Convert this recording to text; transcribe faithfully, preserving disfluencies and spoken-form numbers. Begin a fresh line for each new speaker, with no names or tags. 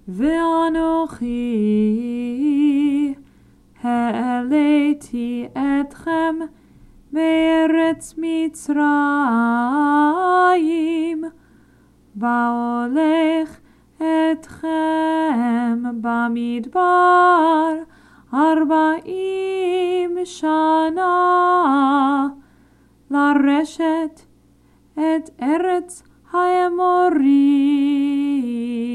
ואנוכי העליתי אתכם מארץ מצרים, בהולך אתכם במדבר ארבעים שנה, לרשת את ארץ האמורים,